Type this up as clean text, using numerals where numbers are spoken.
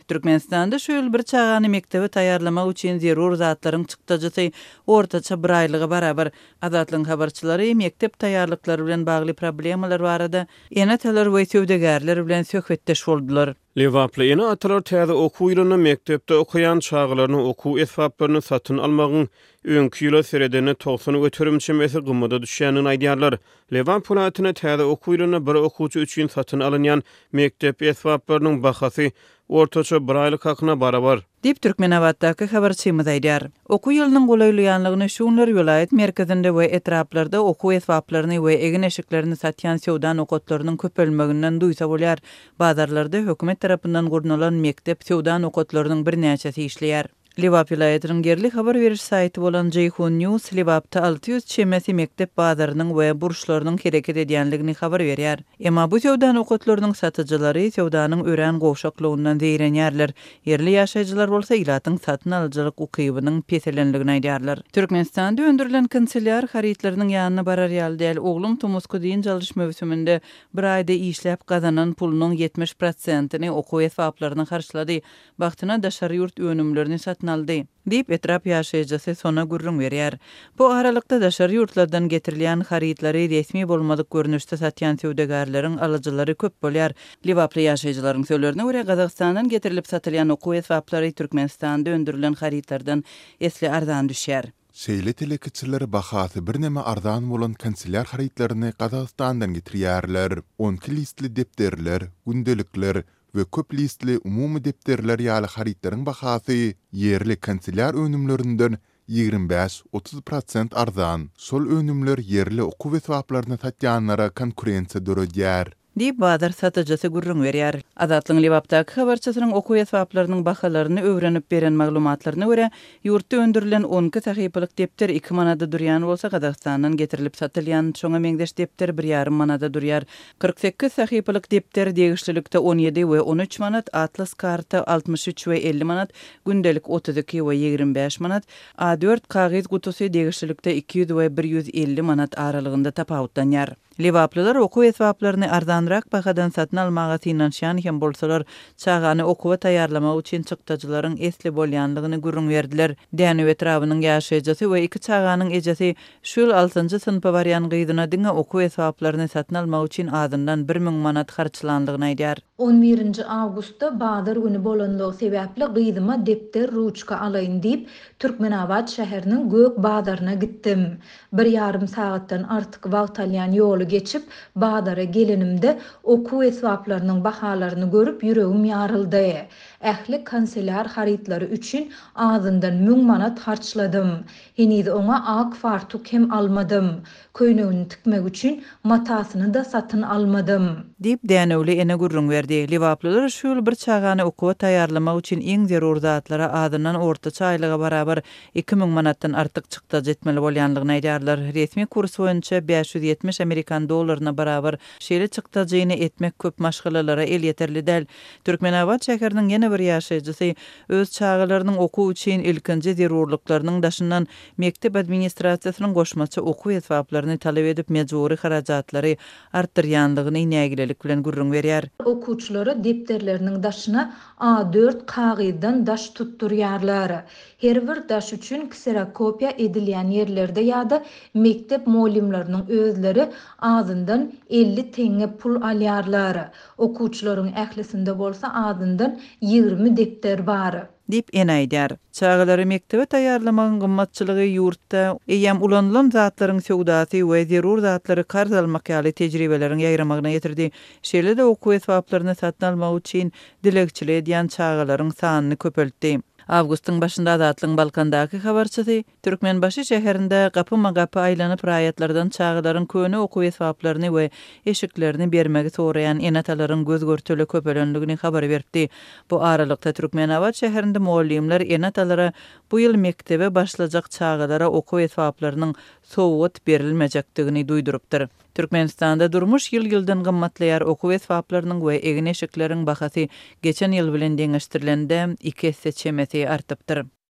Türkmenistanda şu ýyl bir çağany mektebe taýýarlamak üçin zerur zatlaryň çykdyjy ortaça bir aýlyga barabar Azatlyň habarçylary mektep taýýarlyklary bilen bagly problemalar barada enatalar we söwdegärler bilen söhbetdeş boldular. Lewaply ene atalar täze okuw ýylyny mektepde okuyan çağlaryny okuw esbaplaryny satyn almagyň öňkü ýyla seredeni 90 götürümçemesi gymada düşýänini aýdýarlar. Lewap polatyna täze okuw ýylyny bir okuwçy üçin satyn alynýan mektep esbaplarynyň bahasy ortaça bir aýlyk hakyna barabar. Dip Türkmenawatdaky habarçymyz aýdýar. Okuw ýylynyň golaýlyganlygyny şuňlar ýolaýat merkezinde we etraplarda okuw esbaplaryny we egin eşiklerini satýan sewdan okatlarynyň köpelmeginden duýsa bolýar. Bazarlarda hökümet tarapyndan gurnulan mektep sewdan okatlarynyň bir näçesi işleýär. Lewap vilayatynyň gerli habar beriş saýty bolan Jeyhun News Lewapda 600 çemesi mektep bazarynyň we burçlarynyň hereket edýänligini habar berýär. Emma bu sewdan okatlarynyň satyjylary sewdanyň ören gowşaklygyndan zeýrenýärler. Yerli ýaşaýjylar bolsa ilatyň satyn alyjylyk ukybynyň peselenligini aýdýarlar. Türkmenistanda öndürilen kanselyar haritlarynyň ýanyna barar ýaly däl oglum Tumusku diýen çalyş mövsüminde bir aýda işläp gazanan pulunyň 70%-ni okuw esbaplaryna harçlady. Bagtyna daşary ýurt önümlerini satyn aldy. Dip etrap ýaşaýjysy sona gurrun berýär. Bu aralykda daşary ýurtlardan getirilýän haritlary resmi bolmadyk görnüşde satýan söwdegärleriň alyjylary köp bolýar. Lewaply ýaşaýjylaryň söýlerine görä Gazagstandan getirilip satylýan okuw esbaplary Türkmenistanda öndürilen haritlardan esli arzan düşýär. Şeýle telekiçiler bahasy bir näme arzan bolan kanselýar haritlaryny Gazagstandan getirýärler. 12 listli depderler, gündelikler we köp listli umumy depderler ýaly haritlaryň bahasy yerli kanselýar önümlerinden 25-30% arzan. Sol önümler yerli okuw esbaplaryny satýanlara konkurensiýa döredýär. Dip bazar satyjysy gurrun berýär. Azatlyň Lewapdaky habarçysynyň okuw esbaplarynyň bahalaryny öwrenip beren maglumatlaryna görä, ýurtda öndürilen 12 sahypalyk depter 2 manada durýan bolsa, Gazagstandan getirilip satylýan çoňa meňdeş depter 1,5 manada durýar. 48 sahypalyk depter degişlilikde 17 we 13 manat, atlas karta 63 we 50 manat, gündelik 32 we 25 manat, A4 kagyz gutusy degişlilikde 200 we 150 manat aralygynda tapawutlanýar. Lewaplylar okuw esbaplaryny arzanrak bahadan satyn almaga synanşan hem bolsalar çağany okuwa taýýarlamak üçin çykdyjylaryň esli bolýanlygyny gurrun berdiler. Däne etrabynyň ýaşaýjysy we iki çağanyň ejesi şol 6-njy synpa barýan gyzyna diňe okuw esbaplaryny satyn almak üçin azyndan 1000 manat harçlandygyny aýdýar. 11 awgustda bazar güni bolanlygy sebäpli gyzyma depter ruçka alaýyn diýip Türkmenawat şäheriniň gök bazaryna gitdim. 1,5 saatdan artyk wagt alýan ýoly geçip bazara gelenimde okuw esbaplarynyň bahalaryny görüp ýüregim ýaryldy. Ähli kanselýar haritlary üçin azyndan 1000 manat harçladym. Henüz oňa ak fartuk hem almadym. Köýnegini tikmek üçin matasyny da satyn almadym. Dip dänewli ene gurrun berdi. Lewaplylar şu ýyl bir çağany okuwa taýýarlamak üçin eň zerur zatlara azyndan ortaça aýlyga barabar 2000 manatdan artyk çykdyj etmeli bolýanlygyny aýdýarlar. Resmi kurs boýunça 570 Amerikan dollaryna barabar şeýle çykdyjyny etmek köp maşgalalara el ýeterli däl. Türkmenawat şäheriniň ýene bir ýaşaýjysy öz çağalarynyň okuw üçin ilkinji zerurlyklarynyň daşyndan mektep administrasiýasynyň goşmaçy okuw esbaplaryny talap edip mejburi harajatlary artdyrýanlygyny nägilelik bilen gurrun berýär. Okuwçylary depderleriniň daşyna A4 kagyzdan daş tutturýarlar. Her bir daş üçin kserokopiýa edilýän ýerlerde ýa-da mektep molimlarynyň özleri azyndan 50 teňe pul alýarlar. Okuwçylaryň ählisinde bolsa azyndan 20 depter bar. Dip enaýdýar. Çağlary mektebe taýýarlamagyň gymmatçylygy ýurtda eýem ulanylan zatlaryň söwdasy we zerur zatlary karz almak ýaly tejribelerini ýaýramagyna ýetirdi. Şeýle de okuw esbaplaryny satyn almak üçin dilekçilik edýän çağlaryň sanyny köpeltdi. Awgustyň başynda Azatlyň Balkandaky habarçysy Türkmenbaşy şäherinde gapyma-gapy aýlanyp raýatlardan çağlaryň köne okuw esbaplaryny we eşiklerini bermegi soraýan enatalaryň göz görteli köpelenligini habar berdi. Bu aralykda Türkmenawat şäherinde muallimler enatalara bu ýyl mektebe başlajak çağlara okuw esbaplarynyň sowgat berilmejekdigini duýdurypdyr. Türkmenistanda durmuş ýyl-ýyldan gymmatlaýar okuw esbaplarynyň we egin eşikleriň bahasy geçen ýyl bilen deňeşdirilende 2 esse çemesi artypdyr.